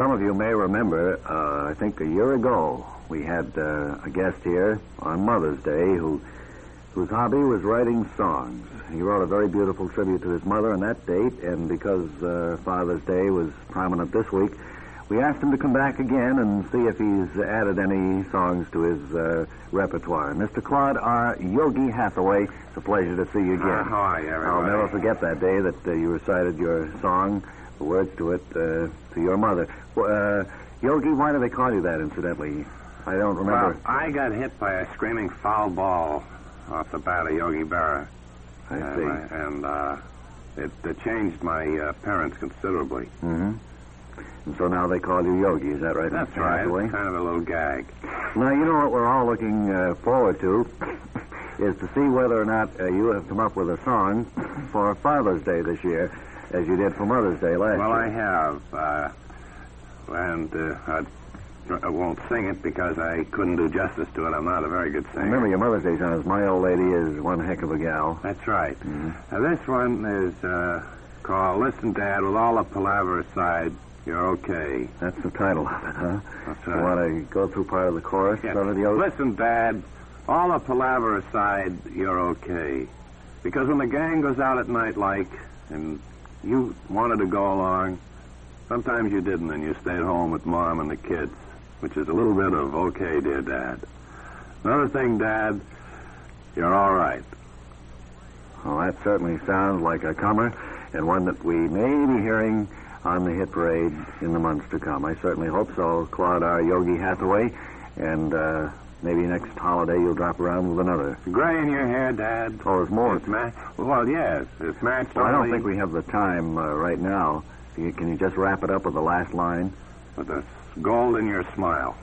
Some of you may remember, I think a year ago, we had a guest here on Mother's Day whose hobby was writing songs. He wrote a very beautiful tribute to his mother on that date, and because Father's Day was prominent this week, we asked him to come back again and see if he's added any songs to his repertoire. Mr. Claude R. Yogi Hathaway, it's a pleasure to see you again. How are you, everybody? I'll never forget that day that you recited your song, the words to it, to your mother. Yogi, why do they call you that, incidentally? I don't remember. Well, I got hit by a screaming foul ball off the bat of Yogi Berra. I see. It changed my parents considerably. Mm-hmm. And so now they call you Yogi, is that right? That's Mr. right. Hathaway? It's kind of a little gag. Now, you know what we're all looking forward to is to see whether or not you have come up with a song for Father's Day this year, as you did for Mother's Day last year. Well, I have. I won't sing it because I couldn't do justice to it. I'm not a very good singer. Remember, your Mother's Day song is My Old Lady is One Heck of a Gal. That's right. Mm-hmm. Now, this one is called Listen, Dad, with all the palaver aside, you're okay. That's the title of it, huh? That's right. You want to go through part of the chorus? Yeah. Some of the others? Listen, Dad, all the palaver aside, you're okay. Because when the gang goes out at night, and you wanted to go along, sometimes you didn't, and you stayed home with Mom and the kids, which is a little bit of okay, dear Dad. Another thing, Dad, you're all right. Well, that certainly sounds like a comer, and one that we may be hearing on the hit parade in the months to come. I certainly hope so, Claude R. Yogi Hathaway, and maybe next holiday you'll drop around with another. Gray in your hair, Dad. Oh, there's more. Well, yes. It's matched Well, I don't only think we have the time right now. Can you just wrap it up with the last line? with the gold in your smile.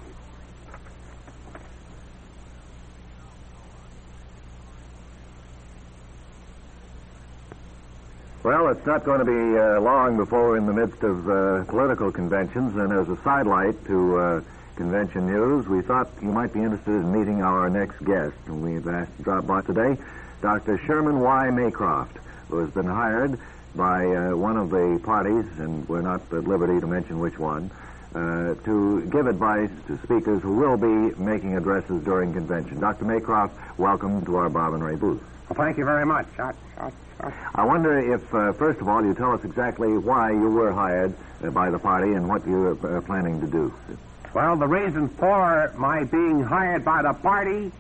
Well, it's not going to be long before we're in the midst of political conventions, and as a sidelight to convention news, we thought you might be interested in meeting our next guest, and we've asked to drop by today, Dr. Sherman Y. Maycroft, who has been hired by one of the parties, and we're not at liberty to mention which one, to give advice to speakers who will be making addresses during convention. Dr. Maycroft, welcome to our Bob and Ray booth. Well, thank you very much. I wonder if, first of all, you tell us exactly why you were hired by the party and what you're planning to do. Well, the reason for my being hired by the party,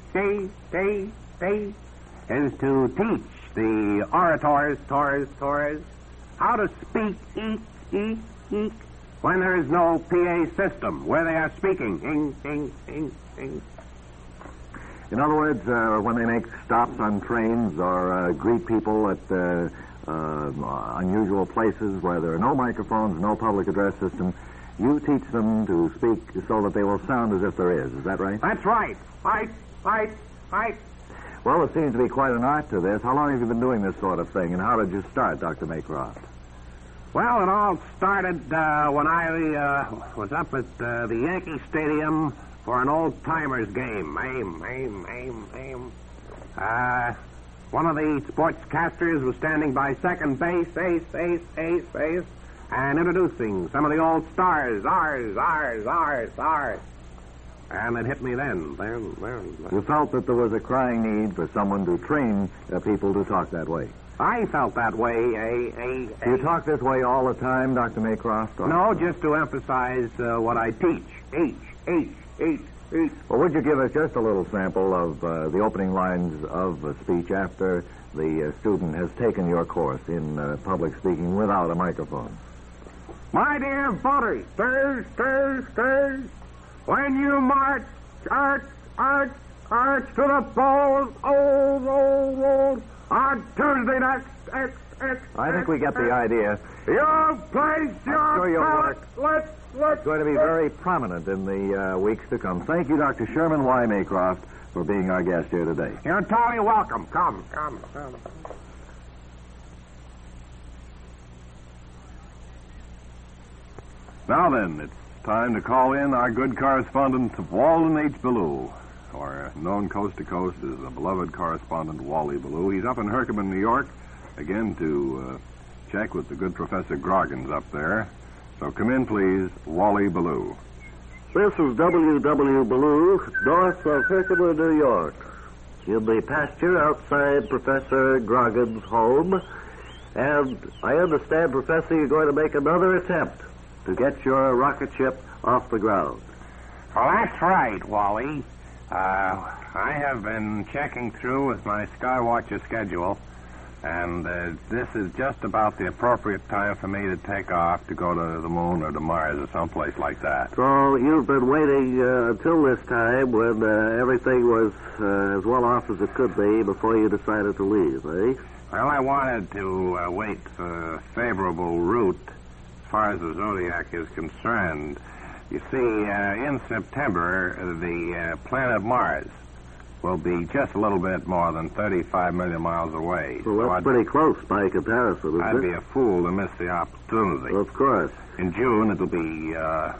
is to teach the orators, how to speak, eek, when there is no PA system, where they are speaking, ing. In other words, when they make stops on trains or greet people at unusual places where there are no microphones, no public address system, you teach them to speak so that they will sound as if there is. Is that right? That's right. Right. Well, there seems to be quite an art to this. How long have you been doing this sort of thing, and how did you start, Dr. Maycroft? Well, it all started when I was up at the Yankee Stadium for an old-timers game. Aim. One of the sportscasters was standing by second base, ace, and introducing some of the old stars, ours. And it hit me then. You felt that there was a crying need for someone to train people to talk that way. I felt that way, Do you talk this way all the time, Dr. Maycroft? Or? No, just to emphasize what I teach. H. Well, would you give us just a little sample of the opening lines of a speech after the student has taken your course in public speaking without a microphone? My dear voters, stirs, when you march, arch to the polls, old, on Tuesday next, I think we get the idea. You place your ballot. It's going to be very prominent in the weeks to come. Thank you, Dr. Sherman Y. Maycroft, for being our guest here today. You're entirely welcome. Come. Now then, it's time to call in our good correspondent, Walden H. Ballou, or known coast to coast as the beloved correspondent Wally Ballou. He's up in Herkimer, New York, again to check with the good Professor Groggins up there. So come in, please, Wally Ballou. This is W.W. Ballou, north of Herkimer, New York. In the pasture outside Professor Grogan's home. And I understand, Professor, you're going to make another attempt to get your rocket ship off the ground. Well, that's right, Wally. I have been checking through with my Skywatcher schedule, and this is just about the appropriate time for me to take off to go to the moon or to Mars or someplace like that. So you've been waiting until this time when everything was as well off as it could be before you decided to leave, eh? Well, I wanted to wait for a favorable route as far as the Zodiac is concerned. You see, in September, the planet Mars will be just a little bit more than 35 million miles away. Well, that's pretty close by comparison, isn't I'd it? be a fool to miss the opportunity. Of course. In June, it'll be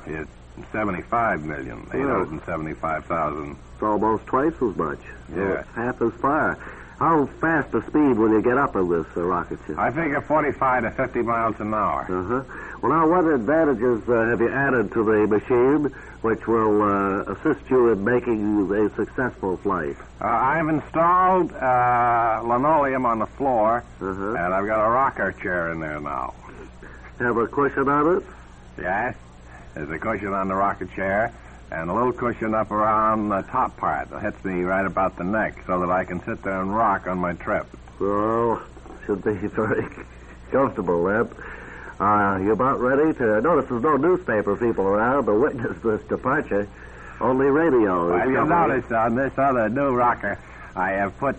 75 million, 875,000. It's almost twice as much. Yeah. It's half as far. How fast a speed will you get up in this rocket ship? I figure 45 to 50 miles an hour. Uh-huh. Well, now, what advantages have you added to the machine which will assist you in making a successful flight? I've installed linoleum on the floor, Uh-huh. and I've got a rocker chair in there now. Have a cushion on it? Yes, there's a cushion on the rocket chair, and a little cushion up around the top part that hits me right about the neck so that I can sit there and rock on my trip. Well, should be very comfortable, then. You about ready to... Notice there's no newspaper people around to witness this departure. Only radio. Well, you'll notice on this other new rocker, I have put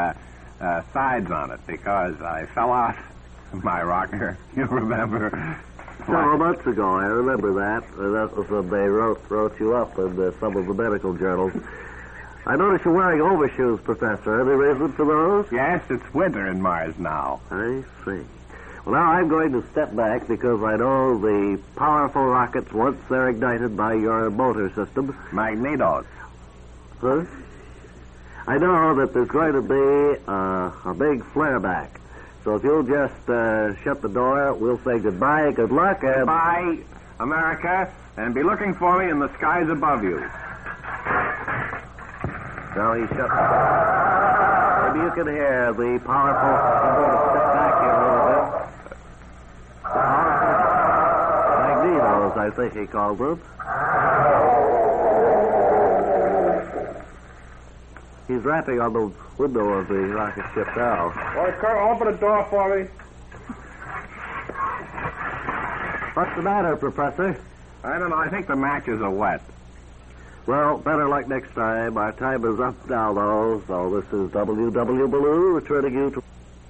sides on it because I fell out my rocker. You remember? Several months ago, I remember that. That was when they wrote you up in some of the medical journals. I notice you're wearing overshoes, Professor. Any reason for those? Yes, it's winter in Mars now. I see. Well, now I'm going to step back because I know the powerful rockets, once they're ignited by your motor system... Magnetos. Huh? I know that there's going to be a big flare back. So if you'll just shut the door, we'll say goodbye, good luck, and... Goodbye, America, and be looking for me in the skies above you. Now he shut the door. Maybe you can hear the powerful... I'm going to step back here a little bit. Magnetos, I think he called them. He's rapping on the window of the rocket ship now. Well, Kurt, open the door for me. What's the matter, Professor? I don't know. I think the matches are wet. Well, better luck next time. Our time is up now, though. So this is W.W. Ballou returning you to...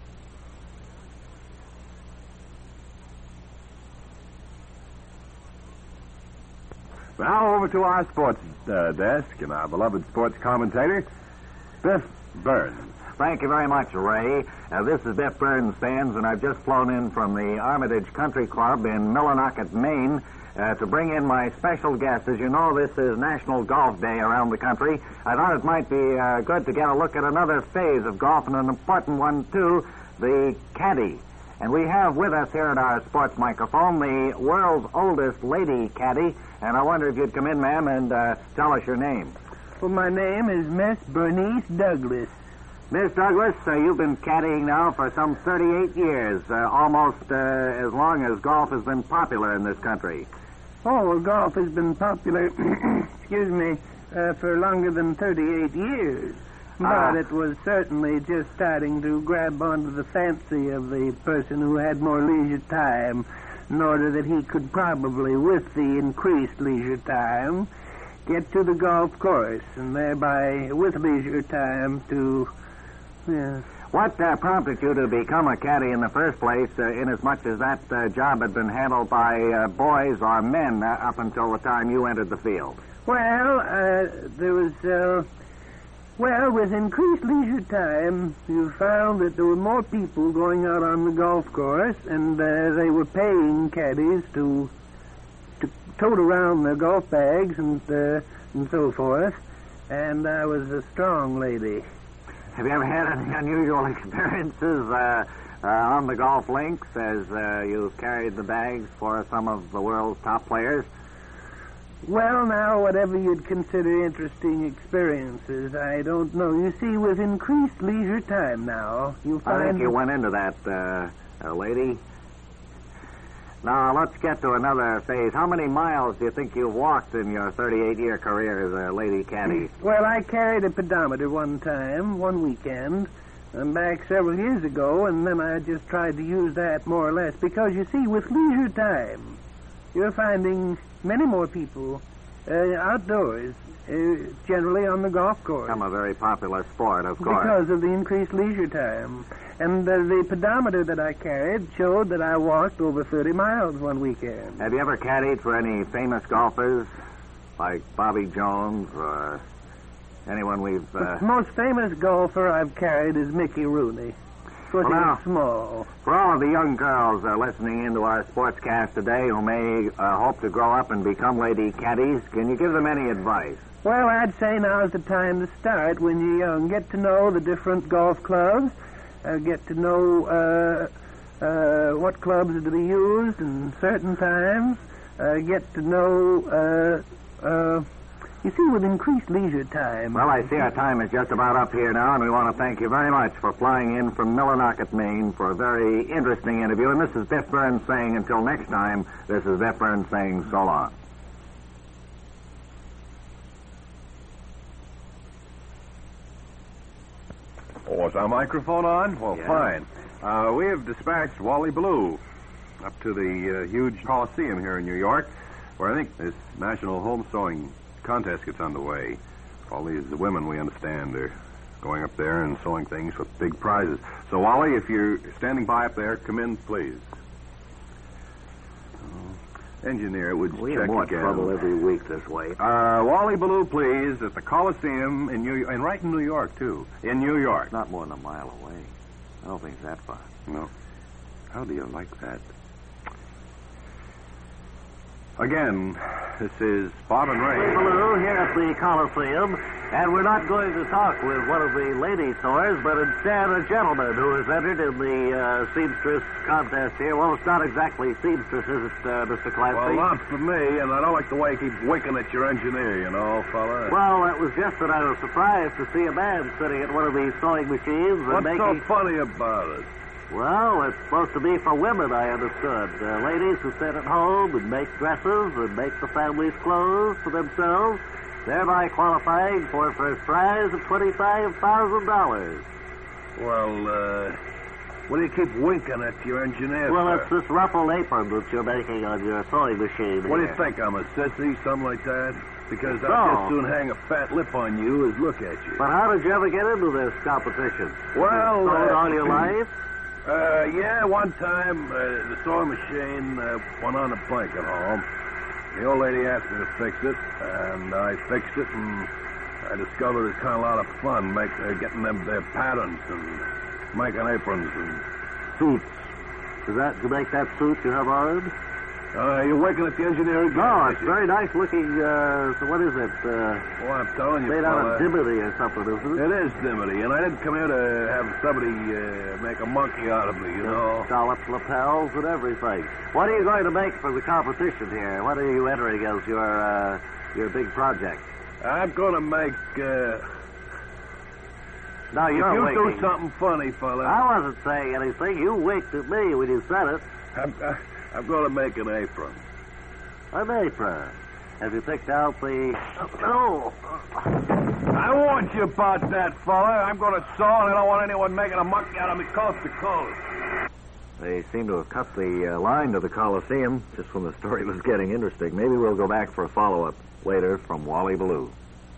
Now over to our sports desk and our beloved sports commentator, Biff Burns. Thank you very much, Ray. This is Biff Burns, fans, and I've just flown in from the Armitage Country Club in Millinocket, Maine, to bring in my special guest. As you know, this is National Golf Day around the country. I thought it might be good to get a look at another phase of golf, and an important one, too, the caddy. And we have with us here at our sports microphone the world's oldest lady caddy, and I wonder if you'd come in, ma'am, and tell us your name. Well, my name is Miss Bernice Douglas. Miss Douglas, you've been caddying now for some 38 years, almost as long as golf has been popular in this country. Oh, well, golf has been popular, excuse me, for longer than 38 years. But it was certainly just starting to grab onto the fancy of the person who had more leisure time, in order that he could probably, with the increased leisure time, get to the golf course, and thereby, with leisure time, to... What prompted you to become a caddy in the first place, inasmuch as that job had been handled by boys or men up until the time you entered the field? Well, there was... Well, with increased leisure time, you found that there were more people going out on the golf course, and they were paying caddies to tote around their golf bags and so forth. And I was a strong lady. Have you ever had any unusual experiences on the golf links as you've carried the bags for some of the world's top players? Well, now, whatever you'd consider interesting experiences, I don't know. You see, with increased leisure time now, you find... I think you went into that, lady. Now, let's get to another phase. How many miles do you think you've walked in your 38-year career as a lady caddy? Well, I carried a pedometer one weekend, and back several years ago, and then I just tried to use that more or less. Because, you see, with leisure time, you're finding many more people outdoors, generally on the golf course. Become a very popular sport, of course. Because of the increased leisure time. And the pedometer that I carried showed that I walked over 30 miles one weekend. Have you ever caddied for any famous golfers, like Bobby Jones or anyone we've... The most famous golfer I've carried is Mickey Rooney. Of course, he was small. For all of the young girls listening into our sportscast today who may hope to grow up and become lady caddies, can you give them any advice? Well, I'd say now's the time to start when you're young. Get to know the different golf clubs. Get to know what clubs are to be used in certain times. Get to know, you see, with increased leisure time. Well, I see our time is just about up here now, and we want to thank you very much for flying in from Millinocket, Maine for a very interesting interview. And this is Biff Burns saying until next time, this is Biff Burns saying so long. Oh, is our microphone on? Well, Yeah. fine. We have dispatched Wally Ballou up to the huge Coliseum here in New York, where I think this National Home Sewing Contest gets underway. All these women, we understand, are going up there and sewing things for big prizes. So, Wally, if you're standing by up there, come in, please. Engineer, would you We check have more again? trouble every week this way. Wally Ballou, please, at the Coliseum in New York, and right in New York, too. In New York. It's not more than a mile away. I don't think it's that far. No. How do you like that? Again, this is Bob and Ray. Ballou here at the Coliseum, and we're not going to talk with one of the lady sewers, but instead a gentleman who has entered in the seamstress contest here. Well, it's not exactly seamstress, is it, Mr. Clancy? Well, not for me, and I don't like the way he keeps winking at your engineer, you know, fella. Well, it was just that I was surprised to see a man sitting at one of these sewing machines and What's making... so funny about it? Well, it's supposed to be for women, I understood. Ladies who sit at home and make dresses and make the family's clothes for themselves, thereby qualifying for a first prize of $25,000. Well, what do you keep winking at your engineer Well, for? it's this ruffled apron that you're making on your sewing machine. What do you here. think, I'm a sissy, something like that? Because No. I'd just soon hang a fat lip on you as look at you. But how did you ever get into this competition? Well, you sewed all your life? Yeah, one time the sewing machine went on a plank at home. The old lady asked me to fix it, and I fixed it, and I discovered it's kind of a lot of fun getting them their patterns and making aprons and suits. Is that to make that suit you have on? You're working at the engineering No, garage. it's very nice looking, so what is it? Well, I'm telling you, Made out fella, of dimity or something, isn't it? It is dimity, and I didn't come here to have somebody make a monkey out of me, you know. Scallops, lapels, and everything. What are you going to make for the competition here? What are you entering as your big project? I'm going to make... Now, if you're you winking. do something funny, fella... I wasn't saying anything. You winked at me when you said it. I'm going to make an apron. An apron. Have you picked out the... Oh! I warned you about that, fella. I'm going to sew, and I don't want anyone making a monkey out of me coast to coast. They seem to have cut the line to the Coliseum just when the story was getting interesting. Maybe we'll go back for a follow-up later from Wally Ballou.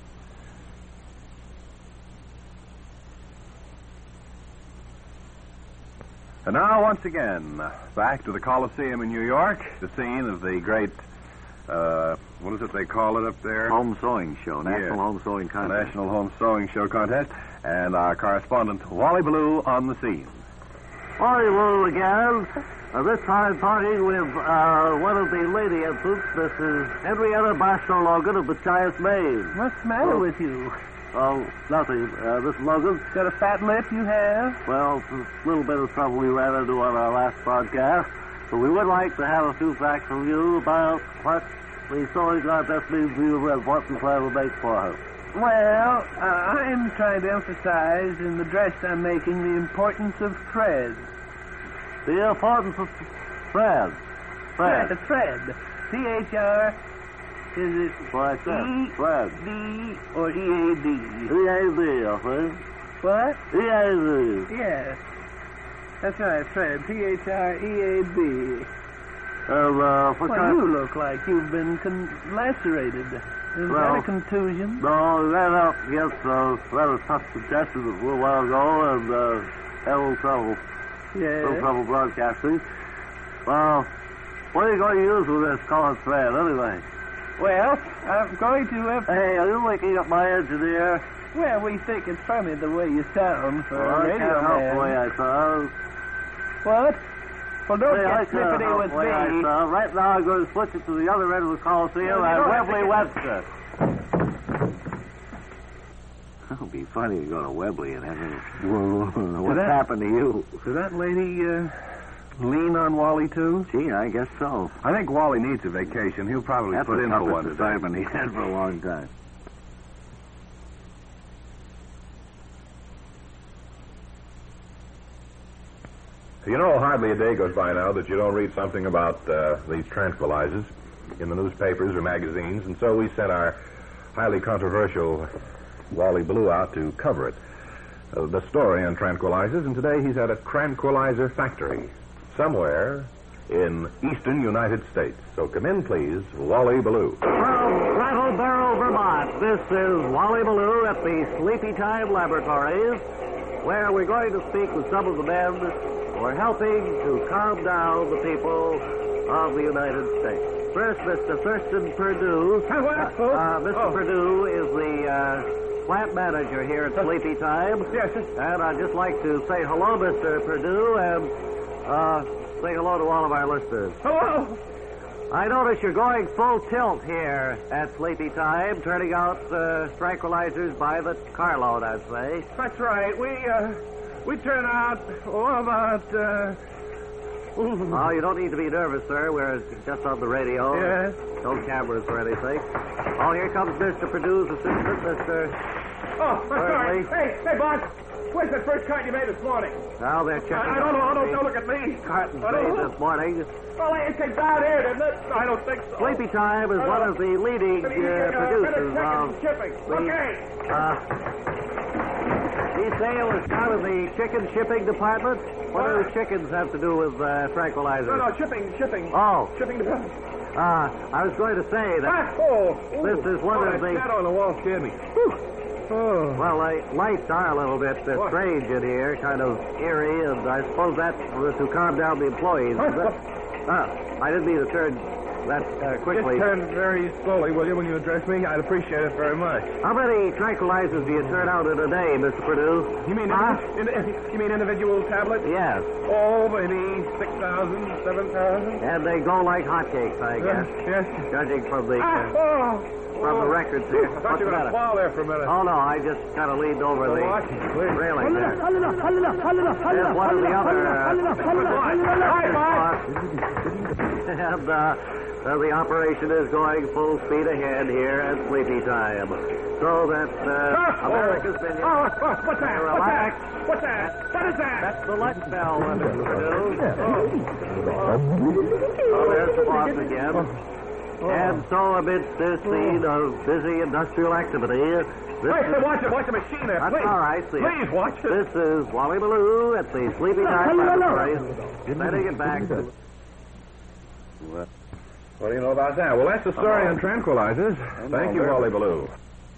And now, once again, back to the Coliseum in New York, the scene of the great, what is it they call it up there? Home Sewing Show, National Yeah. Home Sewing The Contest. National Home Sewing Show Contest, and our correspondent, Wally Ballou, on the scene. Wally Ballou again. This time talking with one of the lady entrants, Mrs. Henrietta Bashno Logan of Machias, Maine. What's the matter with you? Oh, nothing. Mr. Logan? Got a fat lip you have? Well, it's a little bit of trouble we ran into on our last broadcast. But we would like to have a few facts from you about what the sewing contest means to you and what you plan to make for us. Well, I'm trying to emphasize in the dress I'm making the importance of thread. The importance of thread. Thread. Thread. T-H-R, is it What I said. Thread. E-D or E-A-D? E-A-D, I think. What? E-A-D. Yes. That's right, thread. T-H-R-E-A-D. What Well, kind you look like you've been lacerated. Is that a contusion? No, we ran out against rather tough suggestions a little while ago and had a little trouble. Yes. No trouble broadcasting. Well, what are you going to use with this colored thread, anyway? Well, I'm going to... Hey, are you waking up my engineer? Well, we think it's funny the way you sound for Well, a I radio can't help man. the way I sound. What? Well, don't Hey, I get can't snippety help with the way I me. sound. Right now, I'm going to switch it to the other end of the Coliseum No, you at don't have to Webley get- Webster. That would be funny to go to Webley and have him... What's that- happened to you? Did that lady lean on Wally, too? Gee, I guess so. I think Wally needs a vacation. He'll probably That's put the in for one toughest today. assignment he had for a long time. You know, hardly a day goes by now that you don't read something about these tranquilizers in the newspapers or magazines, and so we sent our highly controversial Wally Blue out to cover it. The story on tranquilizers, and today he's at a tranquilizer factory somewhere in eastern United States. So come in, please, Wally Blue. From Brattleboro, Vermont, this is Wally Ballou at the Sleepy Time Laboratories, where we're going to speak with some of the men who are helping to calm down the people of the United States. First, Mr. Thurston Perdue. Mr. Perdue is the plant manager here at Sleepy Time. Yes. And I'd just like to say hello, Mr. Perdue, and say hello to all of our listeners. Hello. I notice you're going full tilt here at Sleepy Time, turning out tranquilizers by the carload, I'd say. That's right. We turn out, about... Oh, you don't need to be nervous, sir. We're just on the radio. Yes. No cameras or anything. Oh, here comes Mr. Perdue's assistant, Mr. Oh, I'm sorry. Certainly. Hey, boss. Where's that first cart you made this morning? Now they're checking I don't know. Don't look at me. cartons I don't made know. this morning. Well, it came down here, didn't it? I don't think so. Sleepy Time is one of the leading producers of shipping. Okay. These sale is part of the chicken shipping department. What do chickens have to do with tranquilizers? No, shipping. Oh, Shipping department. I was going to say that this is one of the... shadow on the wall scared me. Oh. Well, lights are a little bit strange in here, kind of eerie, and I suppose that's to calm down the employees. I didn't mean to turn that quickly. Just turn very slowly, will you, when you address me? I'd appreciate it very much. How many tranquilizers do you turn out in a day, Mr. Perdue? You mean you mean individual tablets? Yes. Oh, maybe 6,000, 7,000. And they go like hotcakes, I guess, Yes. judging from the From the records here. I thought What's you the were going matter? to fall there for a minute. Oh, no, I just kind of leaned over the what? railing there. And one of the other... And the operation is going full speed ahead here at Sleepy Time. So that America's been... What's that? Relax. What's that? What is that? That's the lunch bell, Mr. Perdue. Oh, there's the boss again. And so amidst this scene of busy industrial activity... Hey, watch the machine there, That's please. all right, see. Please, watch it. This is Wally Ballou at the Sleepy Time Laboratories. Setting it back. What do you know about that? Well, that's the story on tranquilizers. Thank you, Wally Ballou.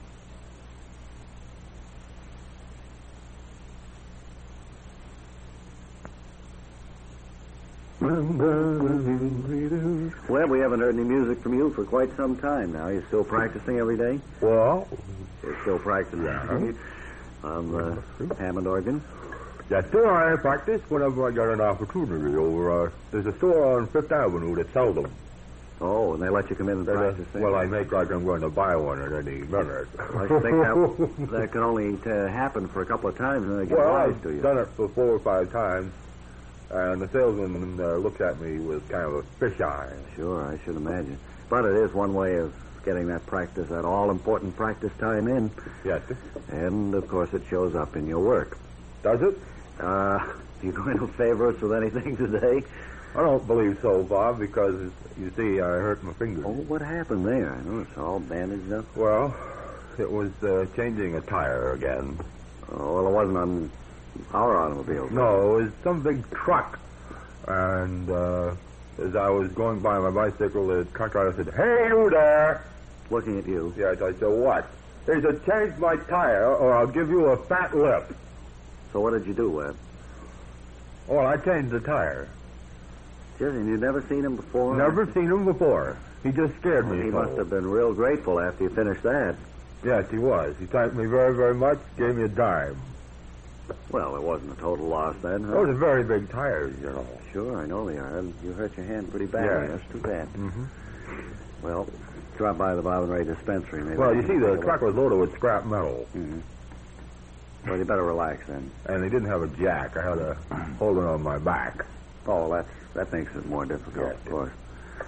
Well, we haven't heard any music from you for quite some time now. You're still practicing every day? Well, You're still practicing on the Hammond organ? yes, sir, I practice whenever I get an opportunity over, there's a store on Fifth Avenue that sells them. Oh, and they let you come in and practice there? Well, I make like I'm going to buy one at any minute. I think that can only happen for a couple of times, and they get wise to you. I've done it for 4 or 5 times, and the salesman looks at me with kind of a fish eye. Sure, I should imagine. But it is one way of getting that practice, that all-important practice time in. Yes, sir. And, of course, it shows up in your work. Does it? You going to favor us with anything today? I don't believe so, Bob, because, you see, I hurt my finger. Oh, what happened there? I know it's all bandaged up. Well, it was changing a tire again. Oh, well, it wasn't on our automobile. No, it was some big truck. And as I was going by my bicycle, the truck driver said, "Hey, you there!" Looking at you. Yes, I said, "What?" He said, "Change my tire, or I'll give you a fat lip." So what did you do, Webb? Well, I changed the tire. Just, and you'd never seen him before? Never seen him before. He just scared me. He must have been real grateful after you finished that. Yes, he was. He thanked me very, very much, gave me a dime. Well, it wasn't a total loss then, huh? Those are very big tires, you know. Sure, I know they are. You hurt your hand pretty badly. Yeah. That's too bad. Mm-hmm. Well, drop by the Bob and Ray dispensary. Maybe Well, you see, the truck was loaded with scrap metal. Mm-hmm. Well, you better relax then. And they didn't have a jack. I had to hold it on my back. Oh, that makes it more difficult, Yes, of course.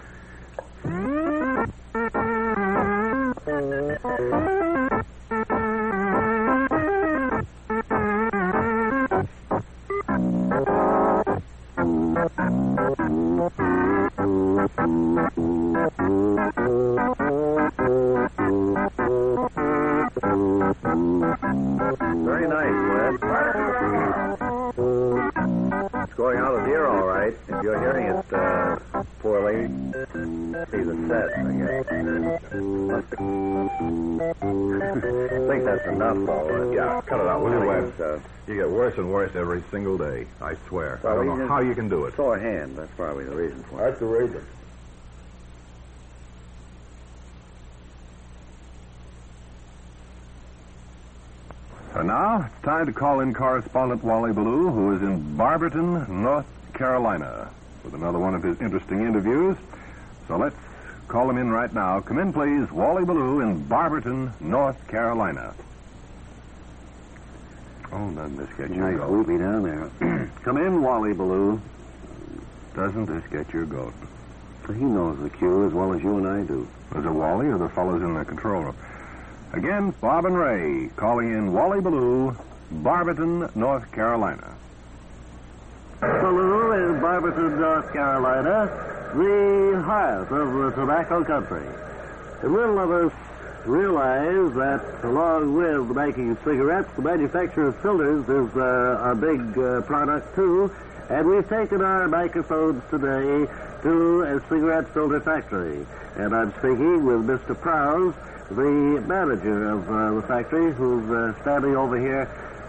Very nice, Webb. It's going out of ear all right. If you're hearing it poorly, see the set, I guess. I think that's enough, though. Yeah, cut it out, will you, Webb? So. You get worse and worse every single day, I swear. Well, I don't know how you can do it. Sore hand, that's probably the reason for it. That's the reason. And now, it's time to call in correspondent Wally Ballou, who is in Barberton, North Carolina, with another one of his interesting interviews. So let's call him in right now. Come in, please. Wally Ballou in Barberton, North Carolina. Oh, doesn't this get your Nice goat? whoopee down there. Come in, Wally Ballou. Doesn't this get your goat? He knows the cue as well as you and I do. Was it Wally or the fellows in the control room? Again, Bob and Ray calling in Wally Ballou, Barberton, North Carolina. Ballou in Barberton, North Carolina, the heart of the tobacco country. And little of us realize that along with the making of cigarettes, the manufacture of filters is a big product too. And we've taken our microphones today to a cigarette filter factory. And I'm speaking with Mr. Prowse, the manager of the factory, who's standing over here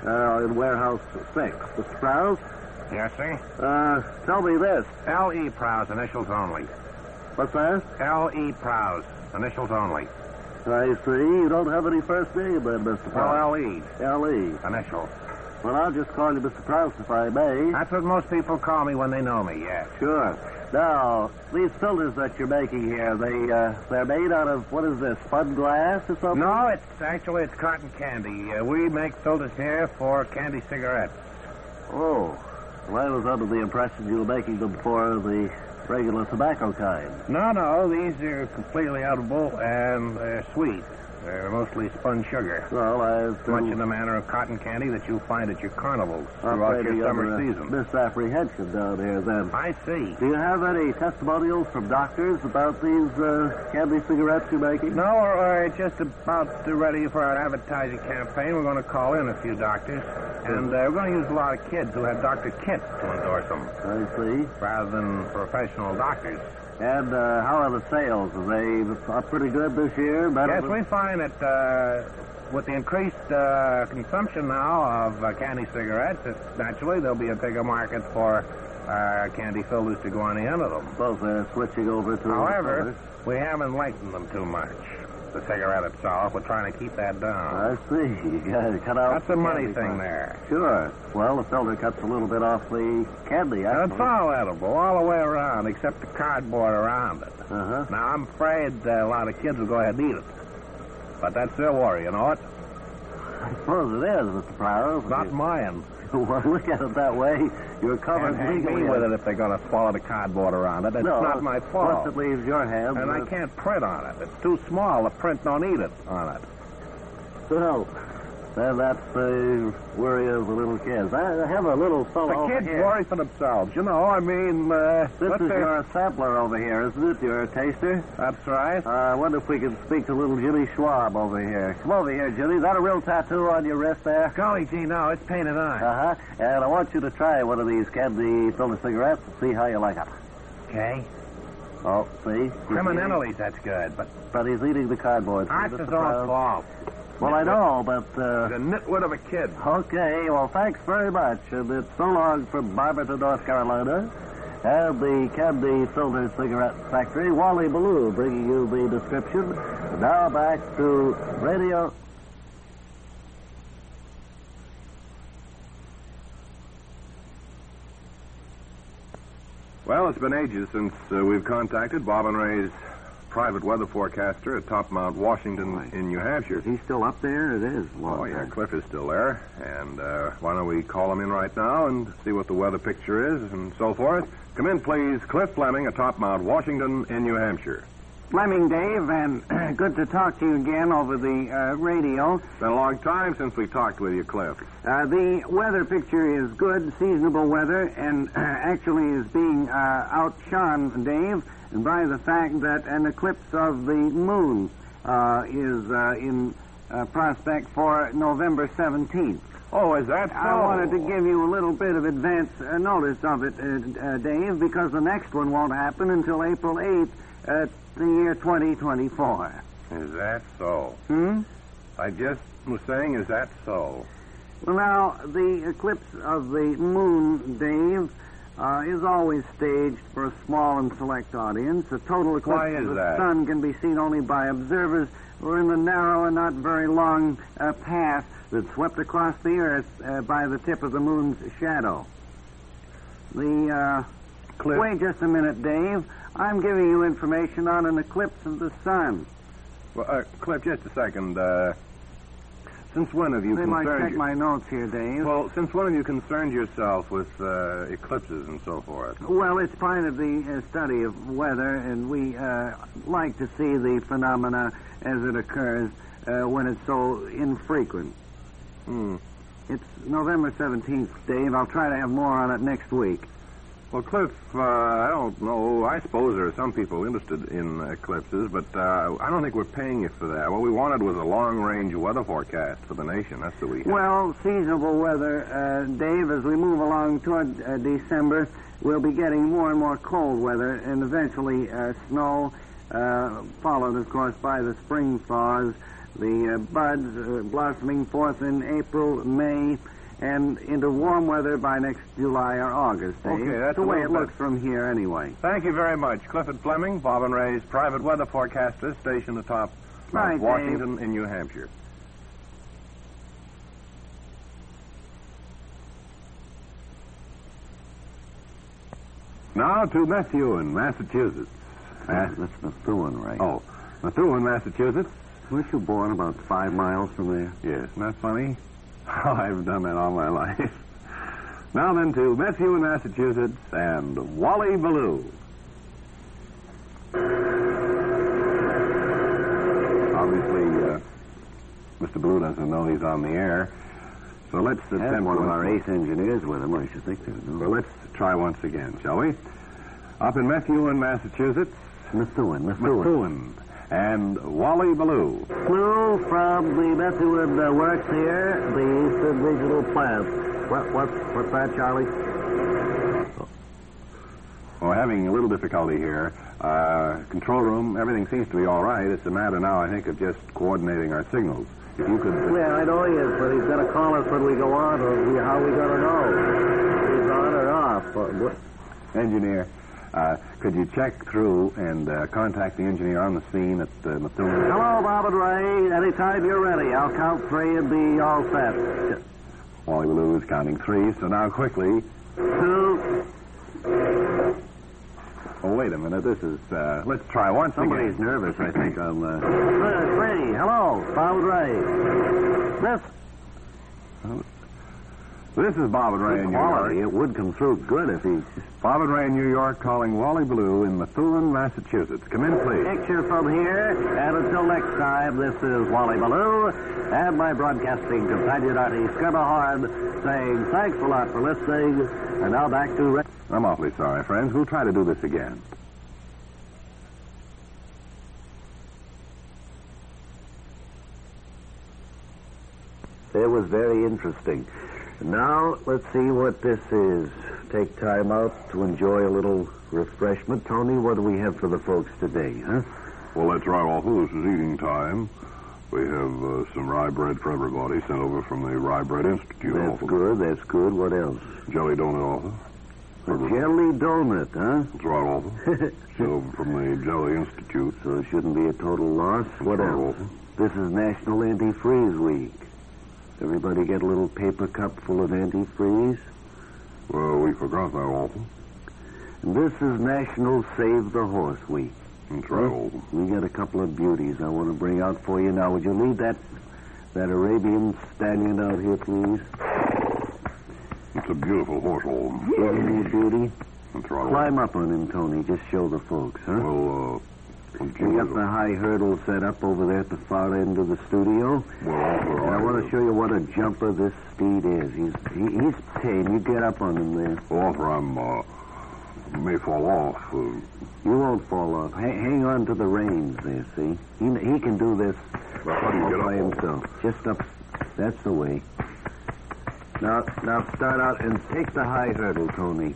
in warehouse 6. Mr. Prowse? Yes, sir? Tell me this. L.E. Prowse, initials only. What's that? L.E. Prowse, initials only. I see. You don't have any first name then, Mr. Prowse. L.E. L.E. Initials. Well, I'll just call you Mr. Prowse if I may. That's what most people call me when they know me, yes. Sure. Now, these filters that you're making here, they're made out of, what is this, spun glass or something? No, it's cotton candy. We make filters here for candy cigarettes. Oh. Well, I was under the impression you were making them for the regular tobacco kind. No, these are completely edible and they're sweet. They're mostly spun sugar. Well, I've Much in the manner of cotton candy that you'll find at your carnivals throughout your summer season. Misapprehension down here, then. I see. Do you have any testimonials from doctors about these candy cigarettes you're making? No, we're just about ready for our advertising campaign. We're going to call in a few doctors, and we're going to use a lot of kids who have Dr. Kit to endorse them, I see. rather than professional doctors. And how are the sales? Are they pretty good this year? Yes, we find that with the increased consumption now of candy cigarettes, naturally there'll be a bigger market for candy filters to go on the end of them. Both they're switching over to... However, we haven't lengthened them too much. The cigarette itself, we're trying to keep that down. I see. You got to cut out... That's a money candy thing part. there. Sure. Well, the filter cuts a little bit off the candy. It's all edible, all the way around. except the cardboard around it. Uh-huh. Now, I'm afraid a lot of kids will go ahead and eat it. But that's their worry, you know it? I suppose it is, Mr. Prowse. Not mine. Well, look at it that way. You're covered Can't hang legally me with it if they're going to swallow the cardboard around it. It's No, not my fault. Once it leaves your hands. And I can't print on it. It's too small. The print don't eat it on it. Well, then that's the worry of the little kids. I have a little fellow The over kids here. worry for themselves. You know, I mean, This what is they- your sampler over here, isn't it? Your taster? That's right. I wonder if we could speak to little Jimmy Schwab over here. Come over here, Jimmy. Is that a real tattoo on your wrist there? Golly gee, no, it's painted on. Uh-huh. And I want you to try one of these candy filter cigarettes and see how you like it. Okay. Oh, see? Criminalities, that's good. But But he's eating the cardboard. that's Mr. his Prowse. own fault. Well, I know, but, The nitwit of a kid. Okay, well, thanks very much. And it's so long from Barberton, North Carolina. And the Candy Filter Cigarette Factory, Wally Ballou, bringing you the description. Now back to radio. Well, it's been ages since we've contacted Bob and Ray's private weather forecaster at Top Mount, Washington, in New Hampshire. Is he still up there? It is. Oh, yeah, Cliff is still there. And why don't we call him in right now and see what the weather picture is and so forth. Come in, please. Cliff Fleming at Top Mount, Washington, in New Hampshire. Fleming, Dave, and good to talk to you again over the radio. It's been a long time since we talked with you, Cliff. The weather picture is good, seasonable weather, and actually is being outshone, Dave, by the fact that an eclipse of the moon is in prospect for November 17th. Oh, is that so? I wanted to give you a little bit of advance notice of it, Dave, because the next one won't happen until April 8th, the year 2024. Is that so? Hmm? I just was saying, is that so? Well, now, the eclipse of the moon, Dave, is always staged for a small and select audience. A total eclipse Why is of the that? sun can be seen only by observers who are in the narrow and not very long path that's swept across the earth by the tip of the moon's shadow. Cliff. Wait just a minute, Dave. I'm giving you information on an eclipse of the sun. Well, Cliff, just a second. Since when have you They might concerned check my notes here, Dave. Well, since when have you concerned yourself with eclipses and so forth? Well, it's part of the study of weather, and we like to see the phenomena as it occurs when it's so infrequent. Hmm. It's November 17th, Dave. I'll try to have more on it next week. Well, Cliff, I don't know. I suppose there are some people interested in eclipses, but I don't think we're paying you for that. What we wanted was a long-range weather forecast for the nation. That's what we had. Well, seasonable weather, Dave, as we move along toward December, we'll be getting more and more cold weather and eventually snow, followed, of course, by the spring thaws, the buds blossoming forth in April, May, and into warm weather by next July or August, Dave. Okay, that's the a way little it bit- looks from here anyway. Thank you very much. Clifford Fleming, Bob and Ray's private weather forecaster, stationed atop Right, Mount Washington in New Hampshire. Now to Methuen, Massachusetts. That's Methuen, right? Oh, Methuen, Massachusetts. Weren't you born about 5 miles from there? Yes, isn't that funny? Oh, I've done that all my life. Now then to Methuen, Massachusetts, and Wally Ballou. Obviously, Mr. Ballou doesn't know he's on the air, so let's attempt one of once our more. ace engineers with him. I should think they Well, do. let's try once again, shall we? Up in Methuen, Massachusetts, Methuen, and Wally Ballou. Clue from the Methuen Works here, the Eastern Regional Plant. What's that, Charlie? We're having a little difficulty here. Control room, everything seems to be all right. It's a matter now, I think, of just coordinating our signals. If you could... Yeah, I know he is, but he's going to call us when we go on, or how are we going to know? If he's on or off. Engineer, could you check through and contact the engineer on the scene at Methuen? Hello, Bob and Ray. Anytime you're ready, I'll count 3 and be all set. Wally Ballou is counting 3, so now quickly. 2. Oh, wait a minute. This is, let's try once Somebody's again. nervous, I think. Freddie, hello. Bob and Ray. This is Bob and Ray in New Quality. York. It would come through good if he... Bob and Ray in New York calling Wally Blue in Methuen, Massachusetts. Come in, please. Picture from here, and until next time, this is Wally Ballou and my broadcasting companion, Artie Skermerhorn, saying thanks a lot for listening, and now back to... I'm awfully sorry, friends. We'll try to do this again. It was very interesting. Now, let's see what this is. Take time out to enjoy a little refreshment. Tony, what do we have for the folks today, huh? Well, that's right, Walter. This is eating time. We have some rye bread for everybody sent over from the Rye Bread Institute. That's Walter. good, that's good. What else? Jelly donut, Walter. A jelly donut, huh? That's right, Walter. Sent over from the Jelly Institute. So it shouldn't be a total loss. What right, else? Walter. This is National Antifreeze Week. Everybody get a little paper cup full of antifreeze? Well, we forgot that, Walter. And this is National Save the Horse Week. That's right, Walter. We got a couple of beauties I want to bring out for you now. Would you leave that Arabian stallion out here, please? It's a beautiful horse, Walter. Isn't he a beauty? That's right, Walter. Climb up on him, Tony. Just show the folks, huh? Well, We got the high hurdle set up over there at the far end of the studio. Well, Walter, And I want to show you what a jumper this steed is. He's tame. You get up on him there. Walter, may fall off. You won't fall off. Hang on to the reins there, see? He can do this How do you get all by up? himself. Just up. That's the way. Now start out and take the high hurdle, Tony.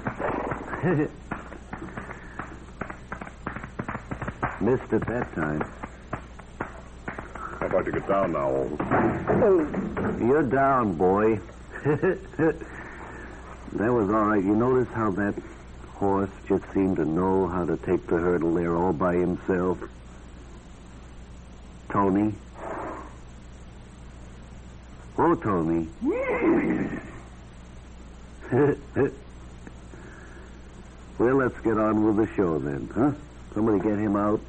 Missed it that time. How about you get down now, Walter? You're down, boy. That was all right. You notice how that horse just seemed to know how to take the hurdle there all by himself? Tony? Oh, Tony. Well, let's get on with the show then, huh? Somebody get him out.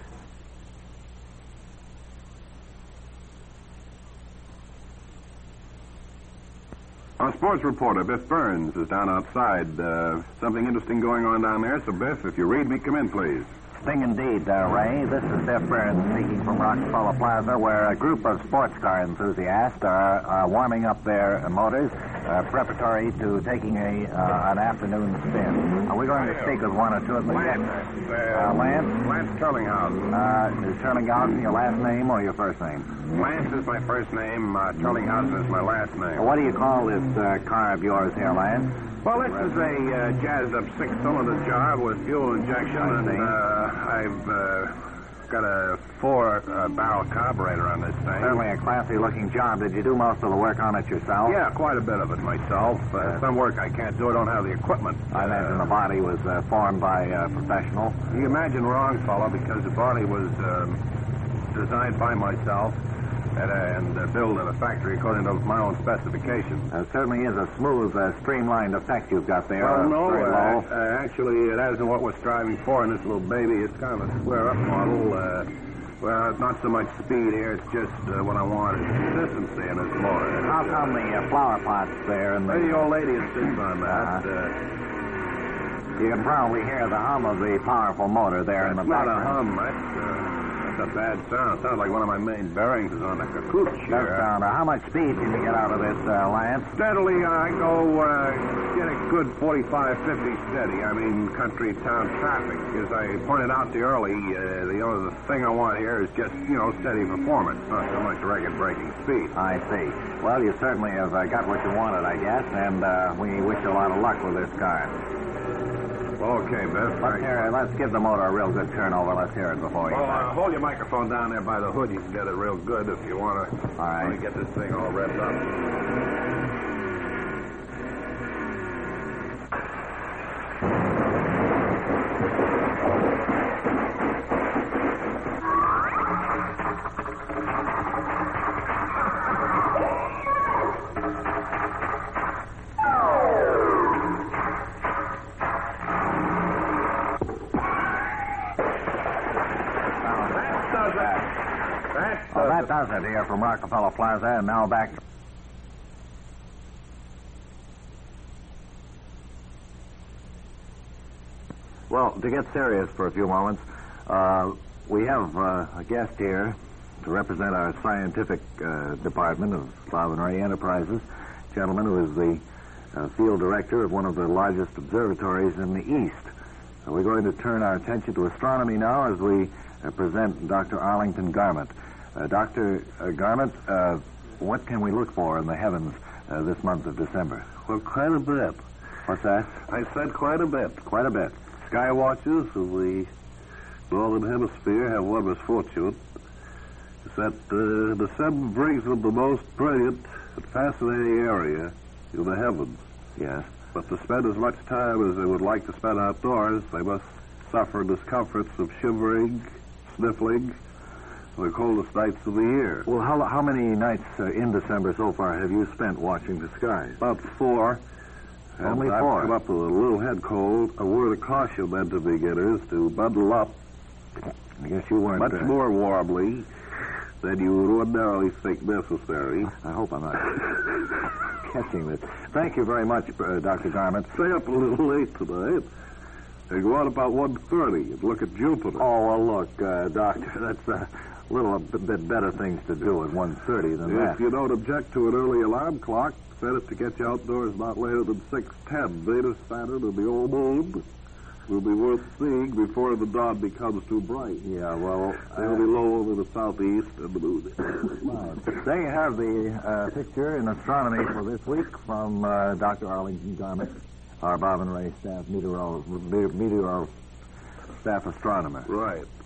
Our sports reporter, Biff Burns, is down outside. Something interesting going on down there, so Biff, if you read me, come in, please. Thing indeed, Ray. This is Biff Burns speaking from Rockefeller Plaza, where a group of sports car enthusiasts are warming up their motors, preparatory to taking an afternoon spin. Are we going to speak with one or two of them? Lance? Lance Turlinghausen. Is Turlinghausen your last name or your first name? Lance is my first name. Turlinghausen is my last name. What do you call this car of yours here, Lance? Well, this is a jazzed-up six-cylinder job with fuel injection, and I've got a four-barrel carburetor on this thing. Certainly a classy-looking job. Did you do most of the work on it yourself? Yeah, quite a bit of it myself. Some work I can't do. I don't have the equipment. I imagine the body was formed by a professional. You imagine wrong, fellow, because the body was designed by myself and built in a factory according to my own specifications. Certainly is a smooth, streamlined effect you've got there. Well, no, Very low. actually, it hasn't what we're striving for in this little baby. It's kind of a square-up model. Well, not so much speed here. It's just what I want is consistency in this motor. How come the flower pots there and The old lady insists on that. you can probably hear the hum of the powerful motor there in the It's not a background. hum. That's a bad sound. Sounds like one of my main bearings is on the cacootch Does here. sound. How much speed can you get out of this, Lance? Steadily, I go get a good 45, 50 steady. I mean, country town traffic. As I pointed out to you early, the thing I want here is just, steady performance, not so much record-breaking speed. I see. Well, you certainly have got what you wanted, I guess, and we wish you a lot of luck with this car. Okay, Biff. Let's give the motor a real good turnover. Let's hear it before you. Well, hold your microphone down there by the hood. You can get it real good if you want to. All right. Get this thing all revved up. That does it here from Rockefeller Plaza, and now back to... Well, to get serious for a few moments, we have a guest here to represent our scientific department of Cloud and Ray Enterprises, a gentleman who is the field director of one of the largest observatories in the East. We're going to turn our attention to astronomy now as we present Dr. Arlington Garment. Dr. Garment, what can we look for in the heavens this month of December? Well, quite a bit. What's that? I said quite a bit. Quite a bit. Sky watchers of the northern hemisphere have one misfortune. It's that December brings them the most brilliant and fascinating area in the heavens. Yes. But to spend as much time as they would like to spend outdoors, they must suffer discomforts of shivering, sniffling, the coldest nights of the year. Well, how many nights in December so far have you spent watching the skies? About 4. Only I've 4? come up with a little head cold, a word of caution then to beginners to bundle up I guess you weren't... much more warmly than you would ordinarily think necessary. I hope I'm not catching this. Thank you very much, Dr. Garment. Stay up a little late tonight and go out about 1:30 and look at Jupiter. Oh, well, look, Doctor, that's a bit better things to do at 1:30 than that. If you don't object to an early alarm clock, set it to get you outdoors not later than 6:10. Venus, Saturn, and the old moon will be worth seeing before the dawn becomes too bright. Yeah, well... They'll be low over the southeast and the moon. There you have the picture in astronomy for this week from Dr. Arlington Garment, our Bob and Ray staff meteorologist, staff astronomer. Right.